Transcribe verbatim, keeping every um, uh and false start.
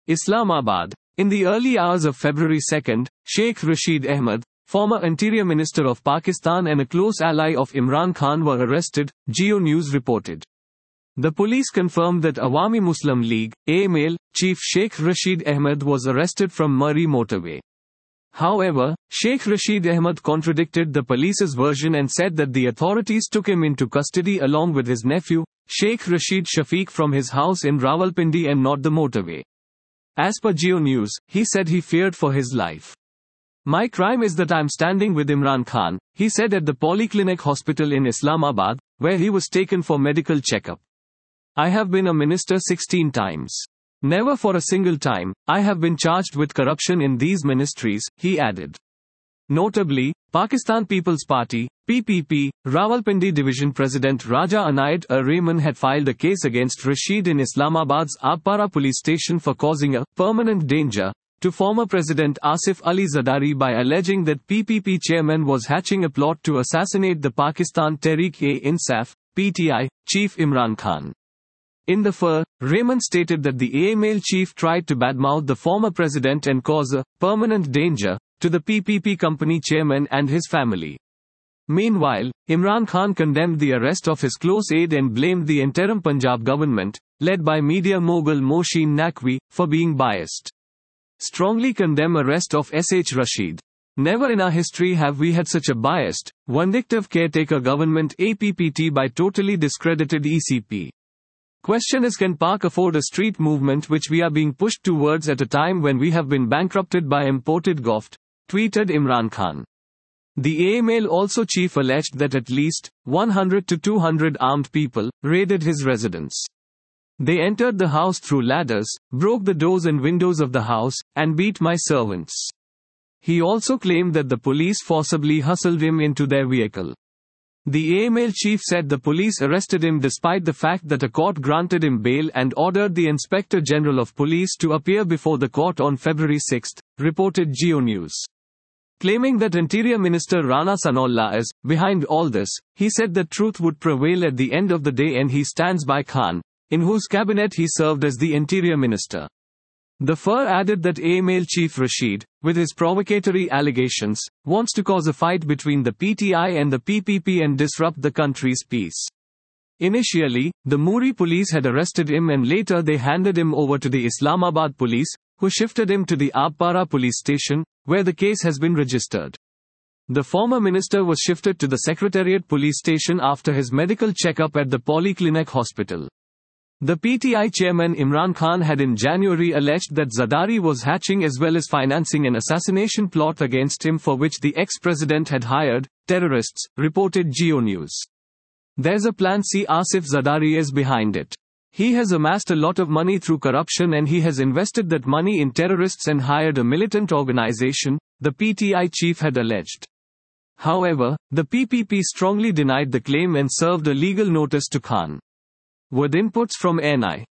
Islamabad. In the early hours of February second, Sheikh Rashid Ahmed, former Interior Minister of Pakistan and a close ally of Imran Khan, were arrested, Geo News reported. The police confirmed that Awami Muslim League, A M L, chief Sheikh Rashid Ahmed was arrested from Murree motorway. However, Sheikh Rashid Ahmed contradicted the police's version and said that the authorities took him into custody along with his nephew, Sheikh Rashid Shafiq, from his house in Rawalpindi and not the motorway. As per Geo News, he said he feared for his life. "My crime is that I'm standing with Imran Khan," he said at the Polyclinic Hospital in Islamabad, where he was taken for medical checkup. "I have been a minister sixteen times. Never for a single time, I have been charged with corruption in these ministries," he added. Notably, Pakistan People's Party, P P P, Rawalpindi Division President Raja Anayat Ur Rahman had filed a case against Rashid in Islamabad's Abpara police station for causing a permanent danger to former President Asif Ali Zardari by alleging that P P P chairman was hatching a plot to assassinate the Pakistan Tehreek-e-Insaf, P T I, chief Imran Khan. In the F I R, Rahman stated that the A M L chief tried to badmouth the former president and cause a permanent danger to the P P P company chairman and his family. Meanwhile, Imran Khan condemned the arrest of his close aide and blamed the interim Punjab government, led by media mogul Mohsin Naqvi, for being biased. Strongly condemn arrest of S H Rashid. Never in our history have we had such a biased, vindictive caretaker government A P P T by totally discredited E C P. Question is, can Pak afford a street movement which we are being pushed towards at a time when we have been bankrupted by imported goft, tweeted Imran Khan. The A M L also chief alleged that at least one hundred to two hundred armed people raided his residence. They entered the house through ladders, broke the doors and windows of the house, and beat my servants. He also claimed that the police forcibly hustled him into their vehicle. The A M L chief said the police arrested him despite the fact that a court granted him bail and ordered the Inspector General of Police to appear before the court on February sixth, reported Geo News. Claiming that Interior Minister Rana Sanaullah is behind all this, he said that truth would prevail at the end of the day and he stands by Khan, in whose cabinet he served as the Interior Minister. The F I R added that A M L chief Rashid, with his provocatory allegations, wants to cause a fight between the P T I and the P P P and disrupt the country's peace. Initially, the Murree police had arrested him and later they handed him over to the Islamabad police, who shifted him to the Abpara police station, where the case has been registered. The former minister was shifted to the Secretariat police station after his medical checkup at the Polyclinic Hospital. The P T I chairman Imran Khan had in January alleged that Zardari was hatching as well as financing an assassination plot against him for which the ex-president had hired terrorists, reported Geo News. There's a plan. See, Asif Zardari is behind it. He has amassed a lot of money through corruption and he has invested that money in terrorists and hired a militant organization, the P T I chief had alleged. However, the P P P strongly denied the claim and served a legal notice to Khan. With inputs from N I.